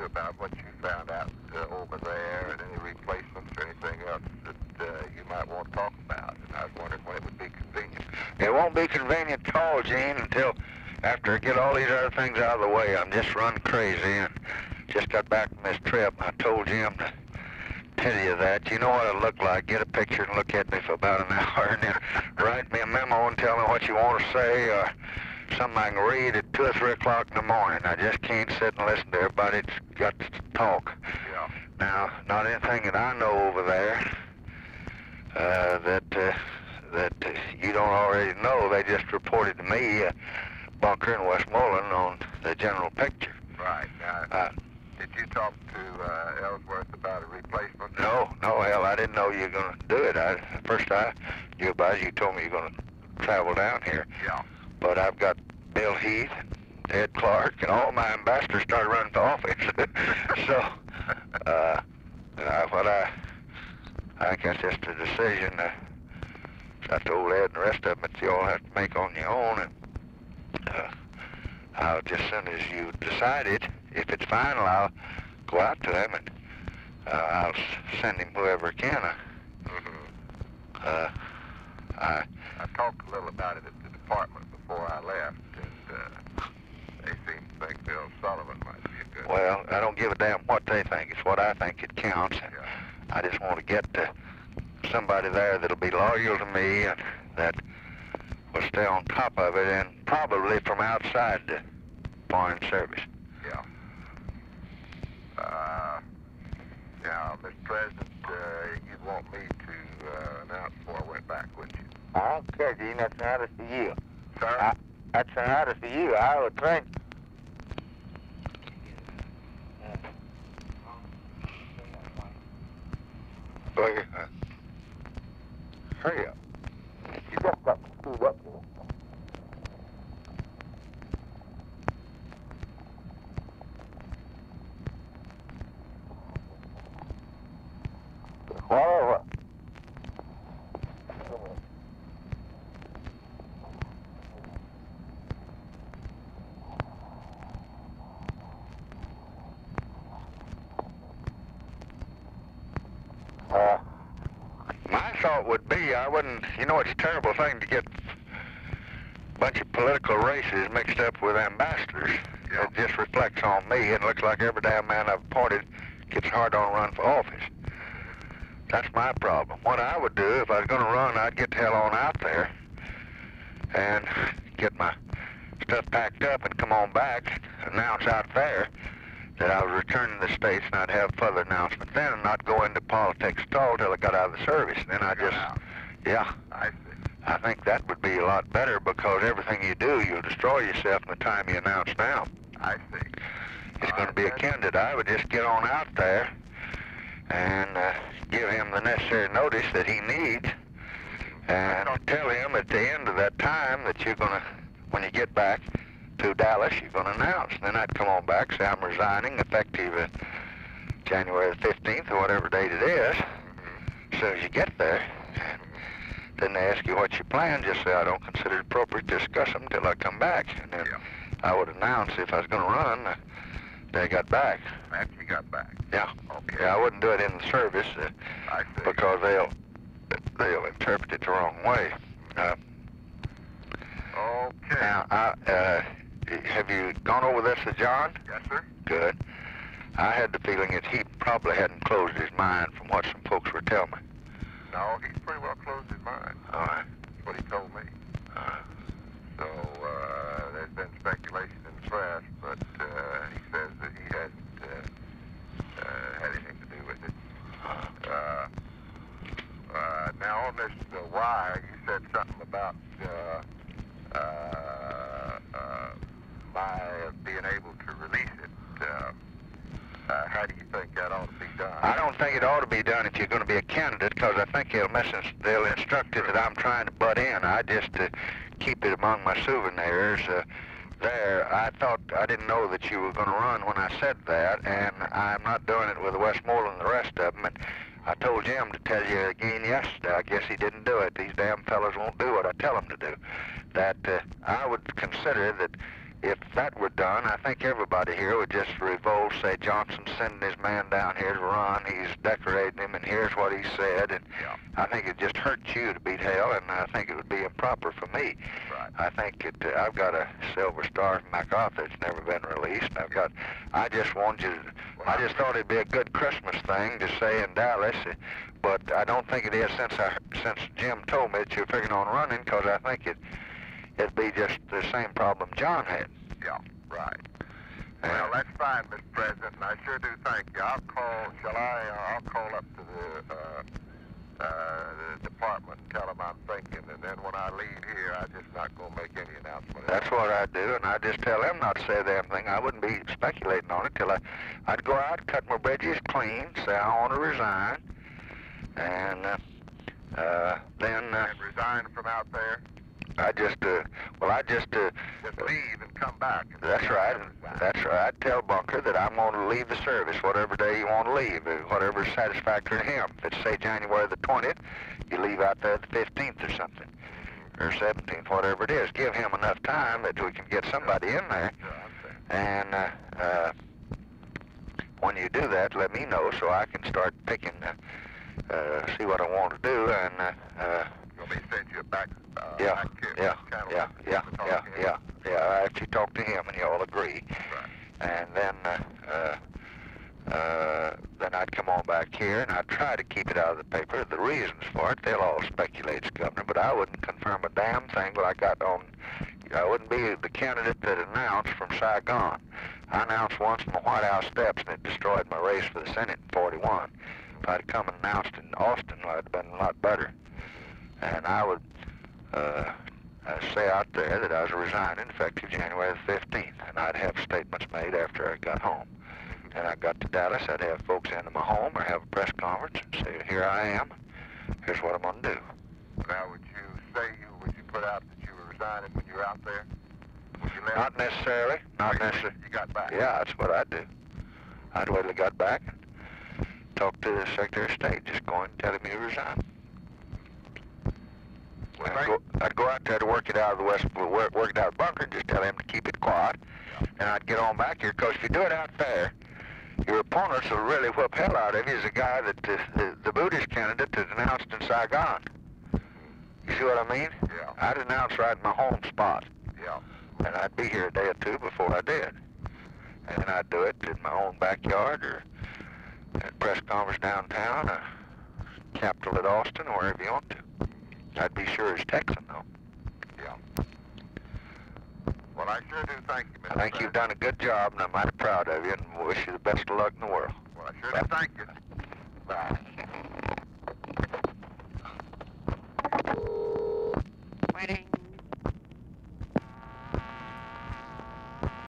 about what you found out over there and any replacements or anything else that you might want to talk about. And I was wondering when it would be convenient. It won't be convenient at all, Gene, until after I get all these other things out of the way. I'm just run crazy and just got back from this trip. I told Jim to tell you that. You know what it looked like. Get a picture and look at me for about an hour and then write me a memo and tell me what you want to say or something I can read at 2 or 3 o'clock in the morning. I just can't sit and listen to everybody that's got to talk. Yeah. Now, not anything that I know over there that you don't already know. They just reported to me a bunker in Westmoreland on the general picture. Right. Now, did you talk to Ellsworth about a replacement? No, hell, I didn't know you were going to do it. First I knew about it, you told me you were going to travel down here. Yeah. But I've got Bill Heath, Ed Clark, and all my ambassadors started running for office. So, what I think that's just a decision that I told Ed and the rest of them that you all have to make on your own. And I'll just, as soon as you decide it, if it's final, I'll go out to them and I'll send him whoever can. I talked a little about it at the department before I left, and they seem to think Bill Sullivan might be a good... Well, I don't give a damn what they think. It's what I think it counts. And Yeah. I just want to get to somebody there that'll be loyal to me and that will stay on top of it, and probably from outside the Foreign Service. Yeah. Now, Mr. President, you'd want me to announce before I went back, wouldn't you? I don't care, Gene. That's not us for you. Sir? That's not us for you. I would think. Hurry up. You just got screwed up here. Whatever. My thought would be, I wouldn't, you know, it's a terrible thing to get a bunch of political races mixed up with ambassadors. Yeah. It just reflects on me, and looks like every damn man I've appointed gets hard on run for office. That's my problem. What I would do, if I was going to run, I'd get the hell on out there and get my stuff packed up and come on back, announce out there that I was returning to the States, and I'd have further announcements then and not go into politics at all till I got out of the service. Then I just, yeah. I see. I think that would be a lot better, because everything you do, you'll destroy yourself in the time you announce now. I see. It's going to be a candidate. I would just get on out there and give him the necessary notice that he needs, and tell him at the end of that time that you're going to, when you get back to Dallas, you're going to announce. Then I'd come on back, say I'm resigning effective January the 15th or whatever date it is. As soon as you get there, then they ask you what's your plan, just say I don't consider it appropriate to discuss them until I come back. And then I would announce if I was going to run, they got back. After you got back? Yeah. Okay. Yeah, I wouldn't do it in the service I see. because they'll interpret it the wrong way. Okay. Now, have you gone over this with John? Yes, sir. Good. I had the feeling that he probably hadn't closed his mind from what some folks were telling me. No, he's pretty well closed his mind. All right. That's what he told me. So, there's been speculation in the press, but he says that he hasn't had anything to do with it. Now, on this wire, you said something about my being able to release it. How do you think that ought to be done? I don't think it ought to be done if you're going to be a candidate, because I think they'll instruct it that I'm trying to butt in. I just keep it among my souvenirs there. I didn't know that you were going to run when I said that, and I'm not doing it with Westmoreland and the rest of them. And I told Jim to tell you again yesterday. I guess he didn't do it. These damn fellows won't do what I tell them to do. That I would consider that if that were done, I think everybody here would just revolt, say Johnson's sending his man down here to run, he's decorating him, and here's what he said, and I think it just hurt you to beat hell, and I think it would be improper for me. Right. I think I've got a Silver Star from MacArthur that's never been released, and I just wanted you to, I just thought it'd be a good Christmas thing to say in Dallas, but I don't think it is since Jim told me that you're figuring on running, because I think it'd be just the same problem John had. Yeah, right. Well, that's fine, Mr. President, and I sure do thank you. I'll call up to the department and tell them I'm thinking, and then when I leave here, I'm just not going to make any announcement. That's what I do, and I just tell them not to say the damn thing. I wouldn't be speculating on it till I'd go out, cut my bridges clean, say I want to resign, and then... and resign from out there? I just leave and come back. That's right. That's right. I'd tell Bunker that I'm going to leave the service whatever day you want to leave, whatever's satisfactory to him. If it's, say, January the 20th, you leave out there the 15th or something, or 17th, whatever it is. Give him enough time that we can get somebody in there. And when you do that, let me know so I can start picking, see what I want to do, and... you want me to send you a back Yeah. I actually talk to him, and you all agree. Right. And then I'd come on back here, and I'd try to keep it out of the paper. The reasons for it, they'll all speculate, Governor, but I wouldn't confirm a damn thing till I got on. I wouldn't be the candidate that announced from Saigon. I announced once from the White House steps, and it destroyed my race for the Senate in '41. If I'd come and announced in Austin, I'd have been a lot better. And I would say out there that I was resigning effective January the 15th, and I'd have statements made after I got home. And I got to Dallas, I'd have folks into my home or have a press conference and say, here I am, here's what I'm going to do. Now, would you put out that you were resigning when you were out there? Would you let Not necessarily. Not necessarily. You got back? Yeah, that's what I'd do. I'd wait till I got back and talk to the Secretary of State, just go in and tell him you resign. I'd go out there to work it out of the West, work it out of the bunker, and just tell him to keep it quiet. And I'd get on back here, because if you do it out there, your opponents will really whip hell out of you as a guy that the Buddhist candidate that announced in Saigon. You see what I mean? Yeah. I'd announce right in my home spot. Yeah. And I'd be here a day or two before I did. And then I'd do it in my own backyard, or at a press conference downtown, or Capitol at Austin, or wherever you want to. I'd be sure as Texan, though. Yeah. Well, I sure do thank you, Mr. I think you've done a good job, and I'm mighty proud of you, and wish you the best of luck in the world. Well, I sure do thank you. Bye.